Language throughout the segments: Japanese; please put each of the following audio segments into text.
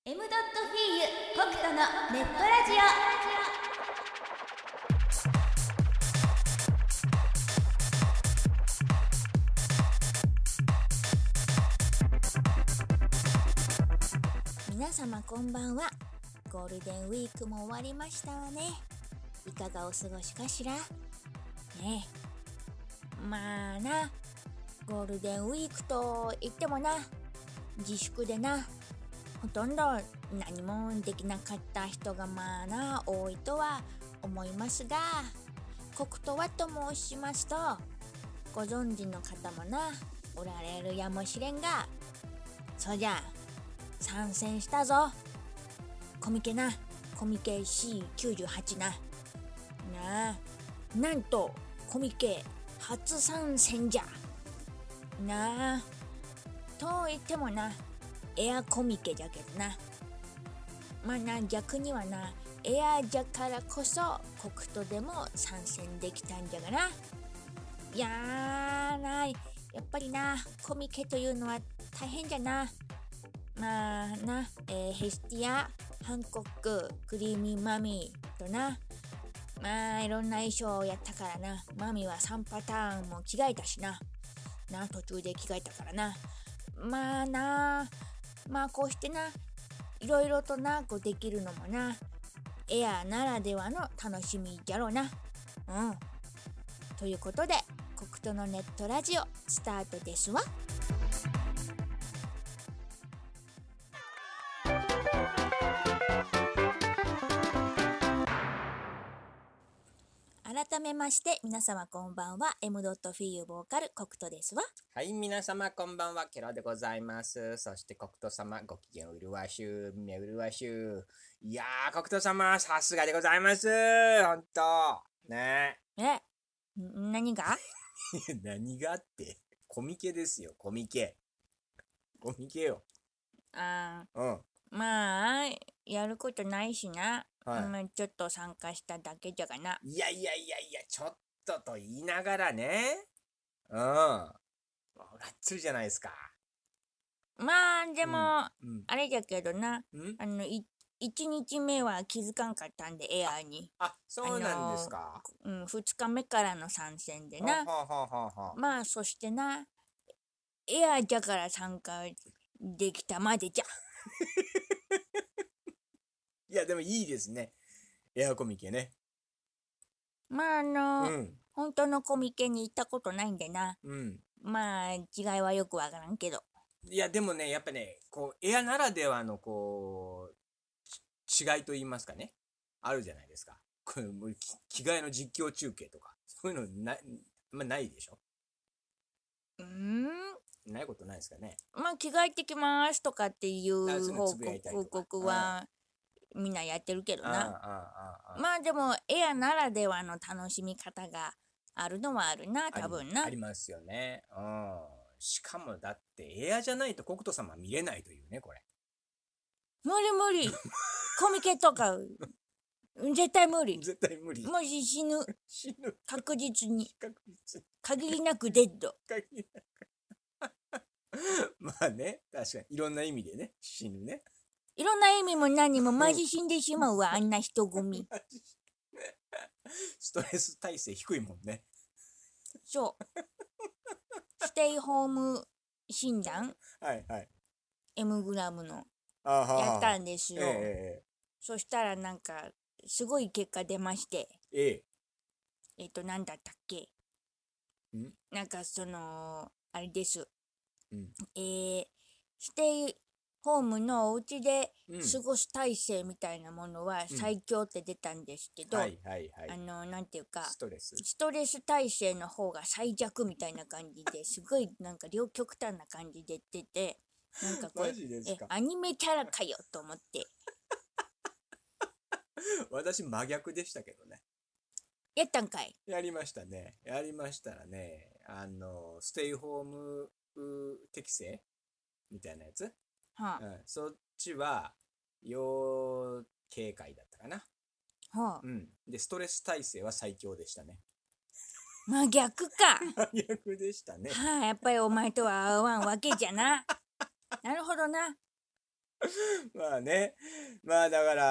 M.F.U. コクトのネットラジオ。皆様こんばんは。ゴールデンウィークも終わりましたわね。いかがお過ごしかしらね。まあな、ゴールデンウィークといってもな、自粛でな、ほとんど何もできなかった人がまあな多いとは思いますが、コクとはと申しますと、ご存知の方もなおられるやもしれんが、そりゃ参戦したぞ。コミケ C98 なあ、なんとコミケ初参戦じゃなあ。と言ってもな、エアコミケじゃけどな。まあな、逆にはな、エアじゃからこそコクトでも参戦できたんじゃがな。いやーな、やっぱりな、コミケというのは大変じゃな。まあな、ヘスティア、ハンコック、クリーミーマミーとな、まあいろんな衣装をやったからな。マミは3パターンも着替えたしな。途中で着替えたからな。まあな、まあこうしてな、いろいろとな、こうできるのもな、エアならではの楽しみじゃろうな。ということで、コクトのネットラジオスタートですわ。改めまして皆様こんばんは。 M.F.U. ボーカルコクトですわ。 はい、皆様こんばんは、ケロでございます。そしてコクト様、ご機嫌うるわしゅう、めうるわしゅう。いやー、コクト様、さすがでございます。ほんと。ね何が何がって、コミケですよ、コミケ。コミケよ。 まあ、やることないしな。ちょっと参加しただけじゃがな。 いや、ちょっとと言いながらね。がっつりじゃないですか。 まあ、でも、あれじゃけどな。1日目は気づかんかったんで、エアーに。 そうなんですか。 2日目からの参戦でな。まあ、そしてな、エアーじゃから参加できたまでじゃ。 いや、でもいいですね。エアコミケね。 まあ、本当のコミケに行ったことないんでな。まあ、違いはよくわからんけど。 いや、でもね、やっぱね、こう、エアならではの、こう、違いと言いますかね。あるじゃないですか。これ、着替えの実況中継とか。そういうのないでしょ。ないことないですかね。 まあ、着替えてきますとかっていう報告はみんなやってるけどな。まあでもエアならではの楽しみ方があるのはあるな、多分な。 ありますよね。しかもだってエアじゃないとコクト様見れないというね、これ。 無理コミケとか絶対無理。もし死ぬ確実に限りなくデッド。 まあね、確かにいろんな意味でね、死ぬね。 いろんな意味も何もマジ死んでしまうわ、あんな人混み。 ストレス耐性低いもんね。 そう。ステイホーム診断、M グラムのやったんですよ。そしたらなんかすごい結果出まして。なんだったっけ。なんかあれです。ステイホームのお家で過ごす体制みたいなものは最強って出たんですけど、なんていうか、ストレス体制の方が最弱みたいな感じで、すごいなんか両極端な感じで出てて、なんかこれアニメキャラかよと思って。 私真逆でしたけどね。 やったんかい。 やりましたね。やりましたらね、ステイホーム適正みたいなやつ、そっちは要警戒だったかな。でストレス耐性は最強でしたね。 真逆か。 真逆でしたね。 やっぱりお前とは合わんわけじゃな。なるほどな。 まあね。まあだから、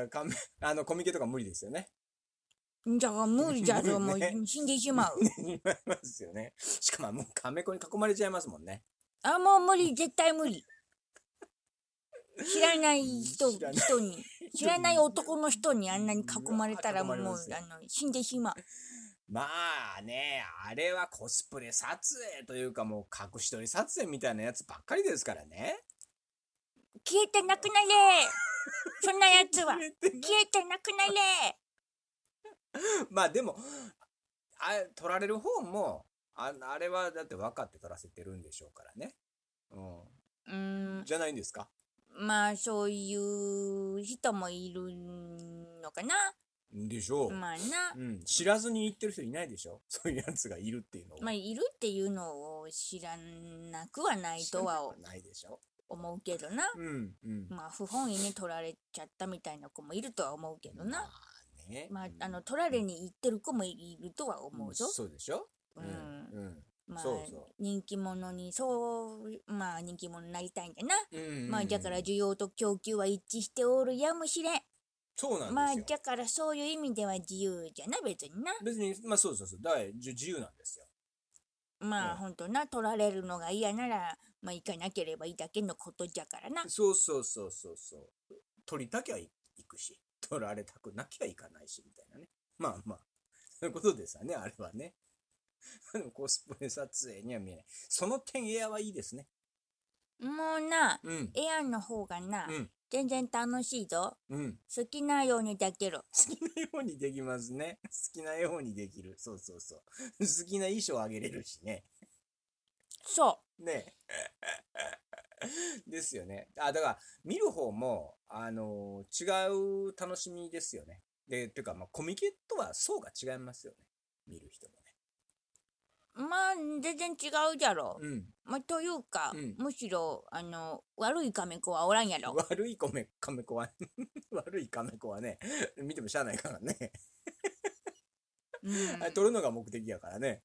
コミケとか無理ですよね。 だから無理じゃぞ、もう死んでしまう。 死まいますよね。しかももうカメコに囲まれちゃいますもんね。 あ、もう無理、絶対無理。知らない人に、知らない男の人にあんなに囲まれたらもう、死んでしまう。 まあね、あれはコスプレ撮影というかもう隠し撮り撮影みたいなやつばっかりですからね。 消えてなくなれそんなやつは。消えてなくなれまあでも、撮られる方も、あれはだって分かって撮らせてるんでしょうからね。じゃないんですか？ まあそういう人もいるのかな。 でしょう。 まあな。 知らずに言ってる人いないでしょ？そういうやつがいるっていうのを。 まあいるっていうのを知らなくはないとはないでしょ？ 思うけどな。まあ不本意に取られちゃったみたいな子もいるとは思うけどな。まあ取られに行ってる子もいるとは思うぞ。 そうでしょ？ まあ人気者にまあ人気者になりたいんだな。まあだから需要と供給は一致しておるやもしれん。 そうなんですよ。 まあだからそういう意味では自由じゃな、別にな。 別にまあそうだから自由なんですよ。 まあほんとな、取られるのが嫌ならまあ行かなければいいだけのことじゃからな。 そう取りたきゃ行くし、取られたくなきゃ行かないしみたいなね。まあそういうことですよね、あれはね。コスプレ撮影には見えない。その点エアはいいですね。 もうな、エアの方がな、全然楽しいぞ。好きなようにできる。 好きなようにできますね。好きなようにできる。そう。好きな衣装あげれるしね。 そう。 ねですよね。だから見る方も違う楽しみですよね。ていうかコミケとは層が違いますよね。見る人もね。 まあ全然違うじゃろ。まあというか、むしろ悪いカメ子はおらんやろ。 悪いカメ子は悪いカメ子はね、見てもしゃあないからね。撮るのが目的やからね。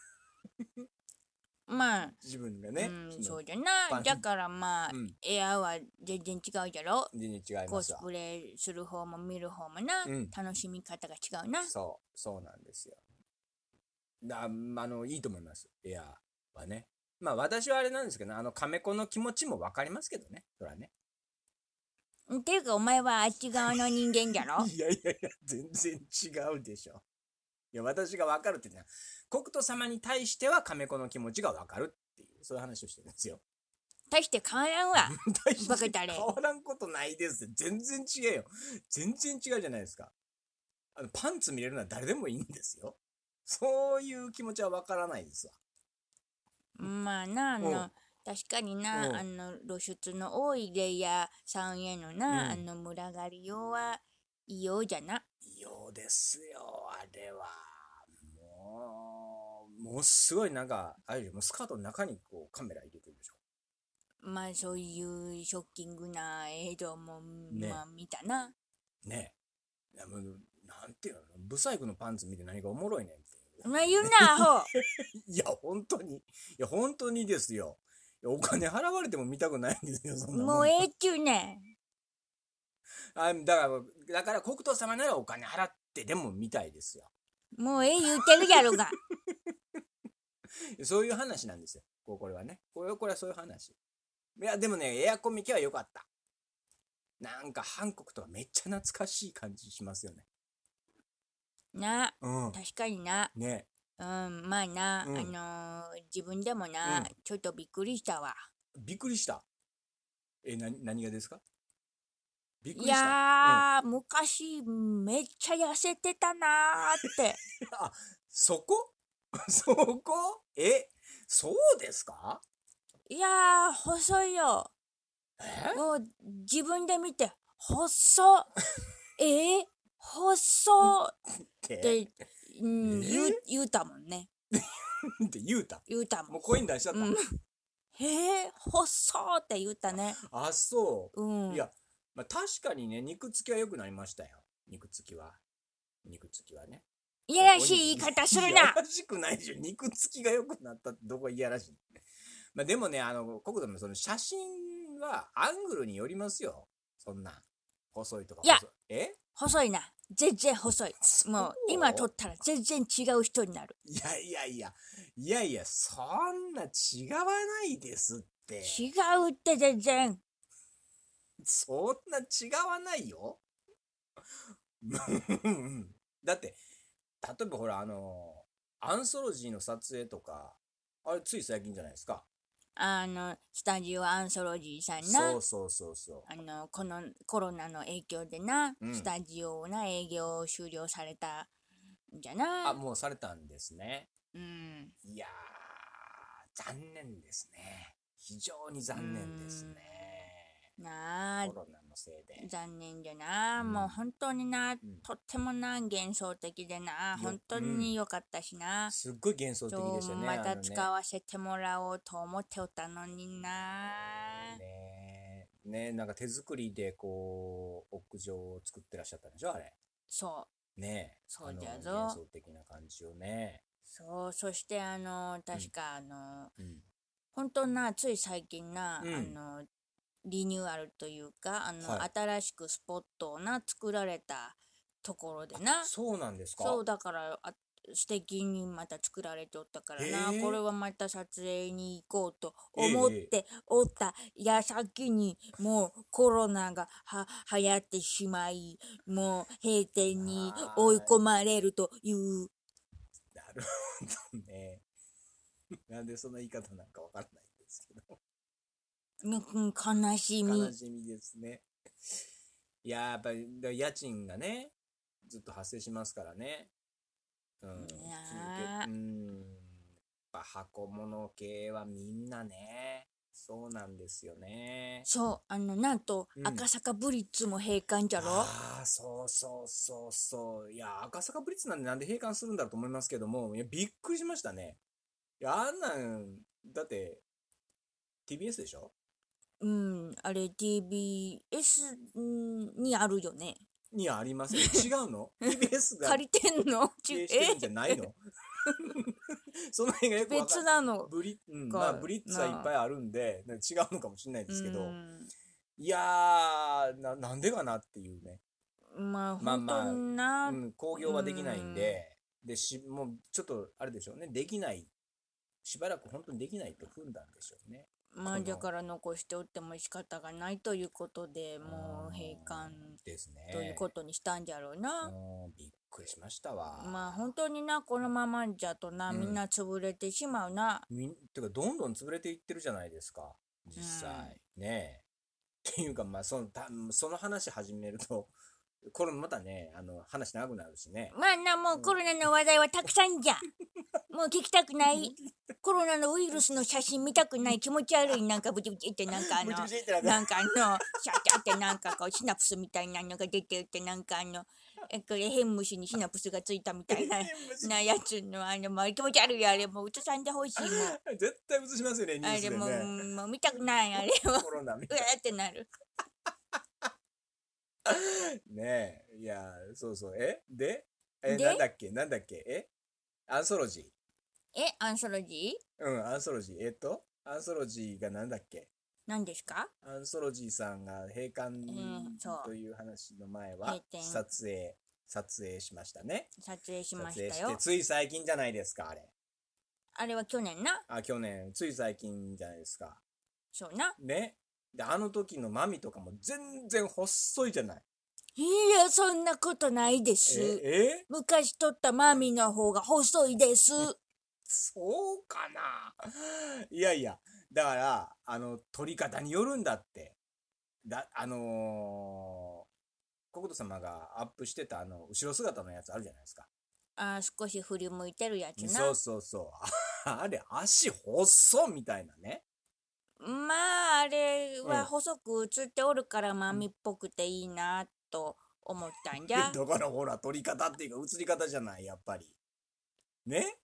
まあ自分がね。 そうじゃな。だからまあ、エアは全然違うじゃろ。 全然違いますわ。 コスプレする方も見る方もな、楽しみ方が違うな。 そうなんですよ。いいと思います。エアはね。まあ私はあれなんですけど、カメ子の気持ちもわかりますけどね。そらね。 っていうかお前はあっち側の人間じゃろ。 いや、全然違うでしょ。いや、私がわかるって言うのは、国土様に対してはカメ子の気持ちがわかるっていう、そういう話をしてるんですよ。 大して変わらんわ。バカだれ。 変わらんことないです。全然違うよ。全然違うじゃないですか。パンツ見れるのは誰でもいいんですよ。そういう気持ちはわからないですわ。 まあな、確かにな、露出の多いレイヤーさんへのな、群がりようは異様じゃな。 異様ですよ、あれは。もうすごいなんか、あれもうスカートの中にこうカメラ入れてるでしょ。 まあそういうショッキングな映像も、まあ見たな。 ねえ。なんていうの、ブサイクのパンツ見て何がおもろいねんって。 お前言うな、アホ。 いや、本当にですよ。お金払われても見たくないんですよ、そんなもん。 もうええっちゅうねん。 だから国土様ならお金払ってでも見たいですよ。 もうええ言うてるやろが。 そういう話なんですよ。これはね。これはそういう話。いや、でもね、エアコミケは良かった。なんか、韓国とかめっちゃ懐かしい感じしますよね。 な、確かにな。 ね。 まあな、自分でもな、ちょっとびっくりしたわ。 びっくりした？何がですか？びっくりした？ いやー、昔めっちゃ痩せてたなーって。 あ、そこそうですか？ いやー、細いよ。もう自分で見て、細っ。細って言うたもんね。 って言うたもん。もう声に出しちゃった。 細って言うたね。 あ、そう。いや、確かにね、肉付きは良くなりましたよ。肉付きはね。 いやらしい言い方するな。いやらしくないでしょ。肉付きが良くなったってどこがいやらしい。でもね、国土もその写真はアングルによりますよ。そんな。細いとかいや細い。 細いな。全然細い。もう今撮ったら全然違う人になる。 いや、そんな違わないですって。 違うって全然。 そんな違わないよ。だって、例えばほら、アンソロジーの撮影とか、あれつい最近じゃないですか。 スタジオアンソロジーさんな。 そう。 このコロナの影響でな、 うん、 スタジオな営業を終了されたんじゃな。 あ、もうされたんですね。 うん。 いやー、残念ですね。非常に残念ですね。 なあ、 コロナのせいで。 残念じゃな、もう本当にな、とってもな幻想的でな、本当に良かったしな、 すっごい幻想的でしたね。 また使わせてもらおうと思っておったのにな。 ね、なんか手作りでこう屋上を作ってらっしゃったんでしょ、あれ。 そうね、 そうじゃぞ。 幻想的な感じをね。 そう、そして確か本当な、つい最近な、リニューアルというか新しくスポットをな作られたところでな。 そうなんですか。 そうだから素敵にまた作られておったからな、これはまた撮影に行こうと思っておった矢先にもうコロナが流行ってしまい、もう閉店に追い込まれるという。 なるほどね。なんでその言い方なんかわからないんですけど。 悲しみ。 悲しみですね。いや、やっぱり家賃がね、ずっと発生しますからね。やっぱ箱物系はみんなね、そうなんですよね。 そう、なんと、赤坂ブリッツも閉館じゃろ。 ああ、そう。いや、赤坂ブリッツなんで閉館するんだろうと思いますけども、いや、びっくりしましたね。いや、あんなん、だって、TBS でしょ？ あれ TBS にあるよね。 にありません。違うの？ TBS が借りてんの？ 経営してるんじゃないの？その辺がよくわかんない。 別なの。 ブリッツはいっぱいあるんで、違うのかもしれないですけど、いやー、なんでかなっていうね。 まあ、本当にな。 興行はできないんで、もうちょっと、あれでしょうね、できない、しばらく本当にできないと踏んだんでしょうね。 まあ、だから残しておっても仕方がないということで、もう閉館ですね。 ということにしたんじゃろうな。 びっくりしましたわ。 まあ本当にな、このままじゃとな、みんな潰れてしまうな。 てかどんどん潰れていってるじゃないですか、実際。ねえ。っていうか、まあその話始めると、これまたね、話長くなるしね。 まあな、もうコロナの話題はたくさんじゃ。もう聞きたくない。コロナのウイルスの写真見たくない。気持ち悪い。なんかブチブチってなんかなんかシャチャってなんかこうシナプスみたいなのが出てってなんかこれ変虫にシナプスがついたみたいなやつのもう気持ち悪い。あれもう映さんでほしいもん。 絶対映しますよね、ニュースでね。 あれもう見たくない。あれはコロナみたい。うわーってなる。 ねえ、いや、そう。なんだっけアンソロジー。 アンソロジー？ アンソロジー。アンソロジーがなんだっけ？ 何ですか？ アンソロジーさんが閉館という話の前は撮影しましたね。 撮影しましたよ。 撮影してつい最近じゃないですか、あれ。 あれは去年な。 去年、つい最近じゃないですか。 そうな。 ね。で、あの時のマミとかも全然細いじゃない。 いや、そんなことないです。昔撮ったマミの方が細いです。 そうかな。いや、だから、撮り方によるんだって。ココト様がアップしてた後ろ姿のやつあるじゃないですか。 少し振り向いてるやつな。 そう。あれ、足細みたいなね。 まあ、あれは細く映っておるからマミっぽくていいなと思ったんじゃ。 だからほら、撮り方っていうか映り方じゃない、やっぱり。ね？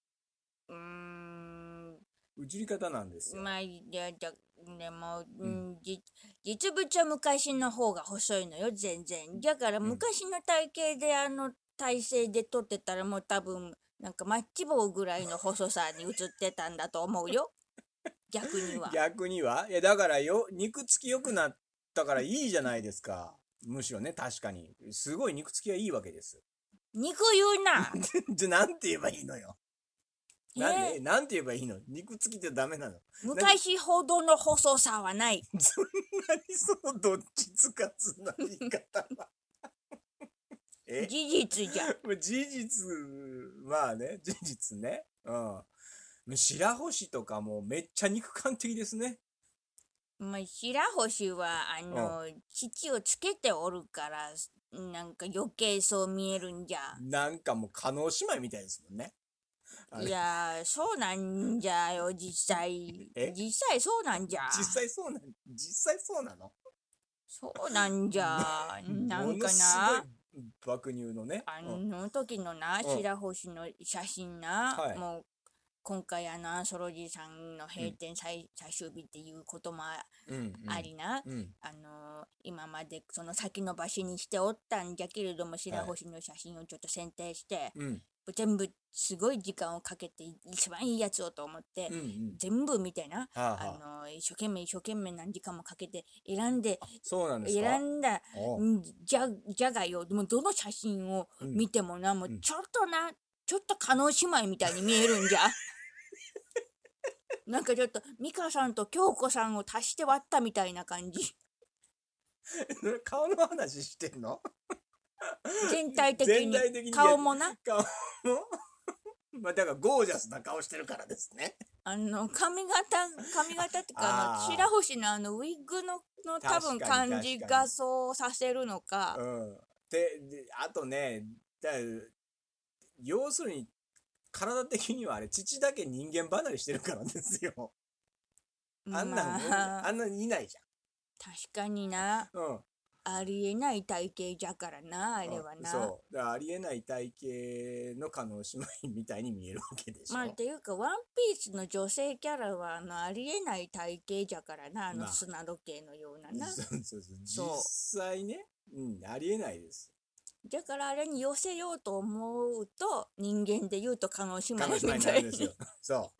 映り方なんですよ。 まあ、でも、実物は昔の方が細いのよ、全然。だから昔の体型で体勢で撮ってたらもう多分、なんかマッチ棒ぐらいの細さに映ってたんだと思うよ。 逆には。 逆にはいや、だから肉付き良くなったからいいじゃないですか。むしろね、確かに。すごい肉付きはいいわけです。 肉言うな。 じゃ、なんて言えばいいのよ。なんて言えばいいの？肉付きってダメなの？ 昔ほどの細さはない。 そんなにそのどっちつかずな言い方は。 事実じゃ。 事実、まあね、事実ね。うん。白星とかもめっちゃ肉感的ですね。 まあ、白星は、乳をつけておるから、なんか余計そう見えるんじゃ。 なんかもう、叶姉妹みたいですもんね。 いやー、そうなんじゃよ、実際。実際そうなんじゃ。 実際そうなの？ そうなんじゃ。なんかな。 ものすごい爆乳のね。 時のな、白星の写真な、もう、今回アンソロジーさんの閉店最終日っていうこともありな、今までその先延ばしにしておったんじゃけれども、白星の写真をちょっと選定して、全部すごい時間をかけて一番いいやつをと思って、全部見てな、一生懸命何時間もかけて選んだじゃがよ。でもどの写真を見てもな、もうちょっと叶姉妹みたいに見えるんじゃ。なんかちょっと美香さんと京子さんを足して割ったみたいな感じ。 顔の話してんの？ 全体的に顔もな。 顔もまあだからゴージャスな顔してるからですね。 髪型ってか白星のウィッグの多分感じがそうさせるのか。 であとね、要するに体的にはあれ父だけ人間離れしてるからですよ。あんなんいないじゃん。 確かにな。ありえない体型じゃからな、あれはな。 そう。ありえない体型の叶姉妹みたいに見えるわけでしょ。 まあ、っていうか、ワンピースの女性キャラは、ありえない体型じゃからな、砂時計のようなな。 そう。実際ね、ありえないです。 だからあれに寄せようと思うと、人間で言うと叶姉妹みたいですよ。そう。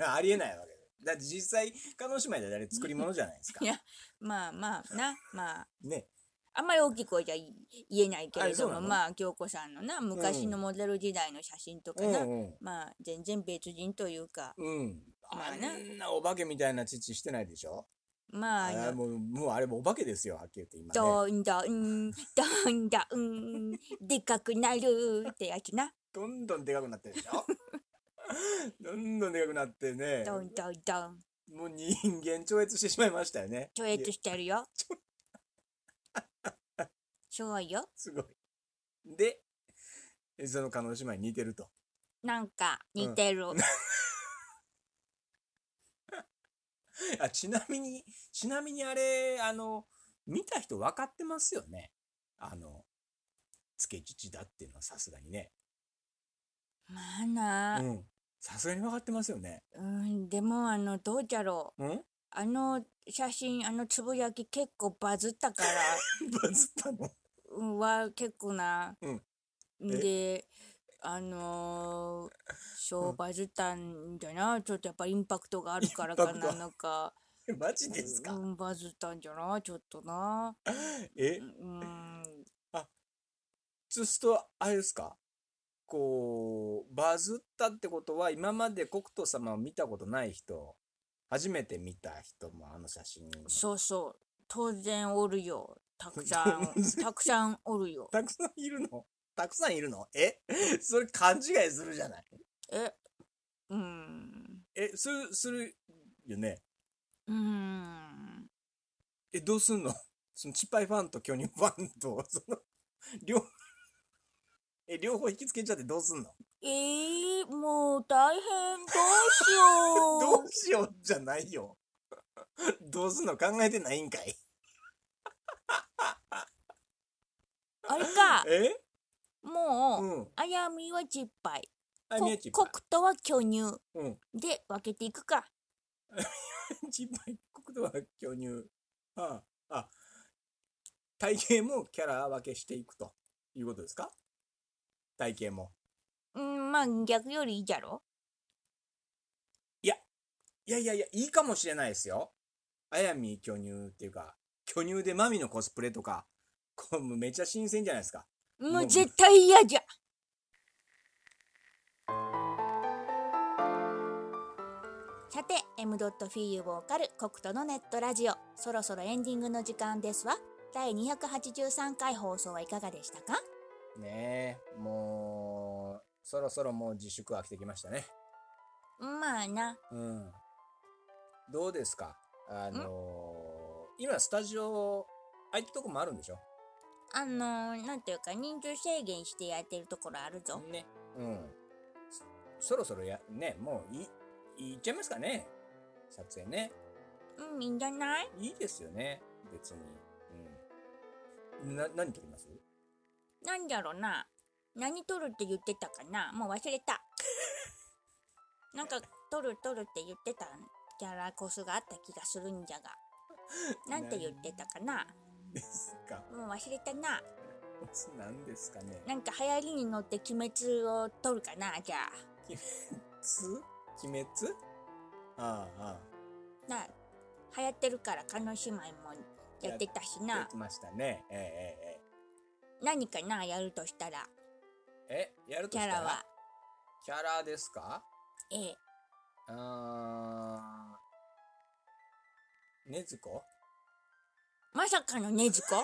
ありえないわけです。だって実際、叶姉妹であれ作り物じゃないですか。 いや、まあ。 ね。 あんまり大きい声じゃ言えないけれども、まあ、京子さんのな、昔のモデル時代の写真とかな、まあ、全然別人というか。 まあんなお化けみたいな父してないでしょ？ まあ、 もうあれもお化けですよ、はっきり言って今ね。 どんどん、でかくなるってやつな。 どんどんでかくなってるでしょ？どんどんでかくなってね。 どん。 もう人間超越してしまいましたよね。 超越してるよ。すごいよ。 すごい。で、その叶姉妹に似てると。 なんか似てる。 ちなみにあれ、見た人分かってますよね。つけ父だっていうのはさすがにね。 まあな。 さすがに分かってますよね。 でもどうじゃろう。写真、つぶやき結構バズったから。 バズったの？ 結構な。で、バズったんじゃな。ちょっとやっぱインパクトがあるからかなのか。 マジですか？ バズったんじゃな、ちょっとな。 そうすると、あれですか？こう、バズったってことは、今までコクト様を見たことない人、初めて見た人も写真。 そう。当然おるよ。たくさんおるよ。 たくさんいるの？それ勘違いするじゃない？するよね。どうすんの？そのチッパイファンと巨乳ファンと、両方引きつけちゃってどうすんの？ もう大変。どうしよう。 どうしようじゃないよ。どうすんの考えてないんかい。 あれか。もう、あやみはチッパイ。コクトは巨乳。で、分けていくか。 チッパイ、コクトは巨乳。体型もキャラ分けしていくということですか？体型も。 まあ逆よりいいじゃろ？ いや、 いいかもしれないですよ。あやみ巨乳っていうか、巨乳でマミのコスプレとか、これもうめっちゃ新鮮じゃないですか。 もう絶対嫌じゃ。さて、M.F ボーカルコクトのネットラジオ、そろそろエンディングの時間ですわ。第283回放送はいかがでしたか？ ねえ、もう、そろそろもう自粛飽きてきましたね。 まあな。 どうですか？今スタジオ、空いたとこもあるんでしょ？ なんていうか人数制限してやってるところあるぞ。 ね。そろそろもういっちゃいますかね？撮影ね。 いいんじゃない？ いいですよね、別に。何撮ります？ なんだろうな。何撮るって言ってたかな？もう忘れた。なんか撮るって言ってたキャラコスがあった気がするんじゃが。なんて言ってたかな？ ですか。 もう忘れたな。 何ですかね。 なんか流行りに乗って鬼滅を撮るかな、じゃあ。 鬼滅？ああ。 流行ってるから、叶姉妹もやってたしな。 やってましたね。 何かな、やるとしたら。 やるとしたらキャラは。 キャラですか？ ねずこ？ まさかのねずこ？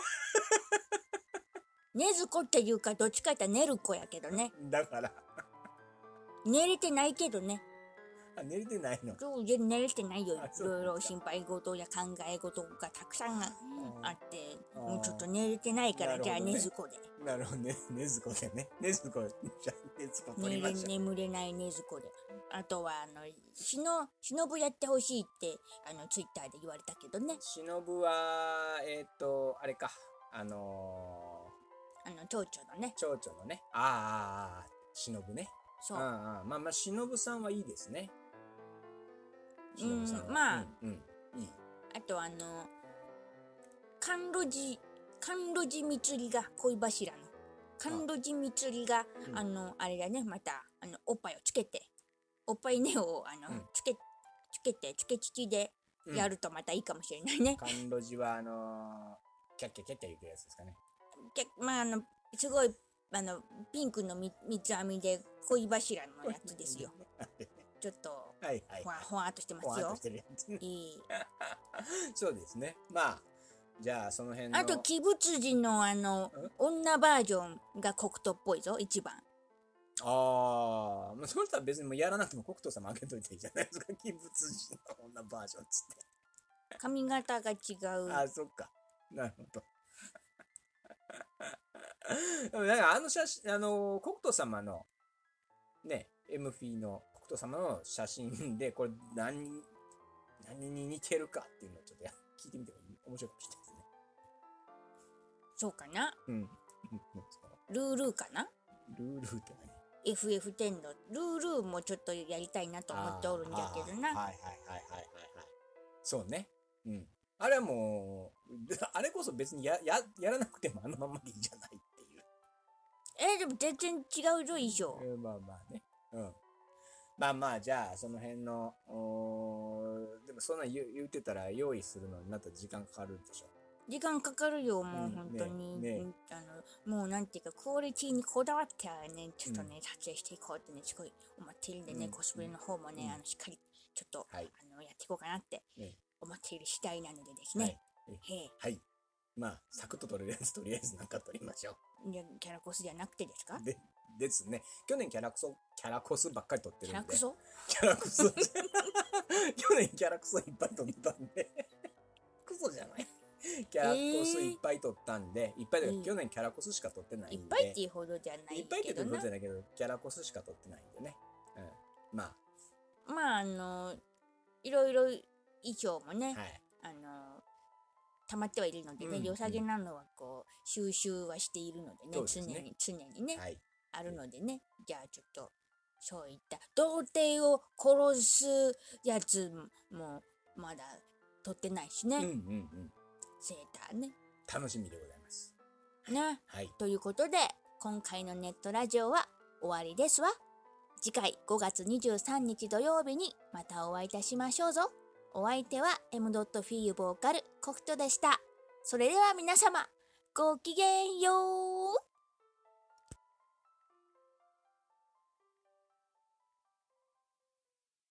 ねずこっていうか、どっちかって言ったらねるこやけどね。 だから。 寝れてないけどね。 寝れてないの？ そう、寝れてないよ。いろいろ心配事や考え事がたくさんあって、もうちょっと寝れてないから、じゃあねずこで。 なるほどね。ねずこでね。ねずこ、じゃあねずこ取りましょう。 眠れないねずこで。あとは、しのぶやってほしいって、ツイッターで言われたけどね。 しのぶは、あれか。 蝶々のね。 蝶々のね。しのぶね。 そう。 まあ、しのぶさんはいいですね。 まあ、 いい。 あと甘露寺みが恋柱の甘露寺みがあれだね、またおっぱいをつけておっぱい根をつけ乳でやるとまたいいかもしれないね。 甘露寺はキャッキャキャッキャ言うやつですかね。 まあすごいピンクの三つ編みで恋柱のやつですよ。ちょっとほわっとしてますよ。 そうですね。まあじゃあその辺のあと鬼仏寺の女バージョンが黒糖っぽいぞ、一番。 そうしたら別にもうやらなくても黒糖様あげといていいじゃないですか。鬼仏寺の女バージョンつって髪型が違う。 そっか、なるほど。でもなんか写真黒糖様のね、M フィーの黒糖様の写真でこれ何に似てるかっていうのをちょっと聞いてみても面白いかもしれないですね。 そうかな。ルールーかな。 ルールーって何？ FF10 のルールーもちょっとやりたいなと思っておるんだけどな。 そうね。あれはもうあれこそ別にやらなくてもあのままでいいじゃないっていう。 でも全然違うぞ衣装。 まあね。まあじゃあその辺のでもそんな言ってたら用意するのになったら時間かかるでしょ。 時間かかるよ、もう本当に。もうなんていうかクオリティにこだわってね、ちょっとね、撮影していこうってね、すごい思っているんでね、コスプレの方もね、しっかりちょっと、やっていこうかなって思っている次第なのでですね。 はい。まあサクッと撮れるやつとりあえずなんか撮りましょう。 キャラコスじゃなくてですか？ ですね。去年キャラコスばっかり撮ってるんで。 キャラクソ去年キャラクソいっぱい撮ったんでクソじゃない。キャラコスいっぱい撮ったんで、いっぱいだけど去年キャラコスしか撮ってないんで。 いっぱいっていうほどじゃないけどな。 いっぱいっていうほどじゃないけど、キャラコスしか撮ってないんでね。まあいろいろ衣装もね、溜まってはいるのでね、良さげなのはこう収集はしているのでね、常にね、あるのでね。じゃあちょっとそういった童貞を殺すやつもまだ撮ってないしね。セーターね。 楽しみでございます。 ね。ということで今回のネットラジオは終わりですわ。 次回5月23日土曜日にまたお会いいたしましょうぞ。お相手は M. フィーユボーカルコフトでした。それでは皆様、ごきげんよう。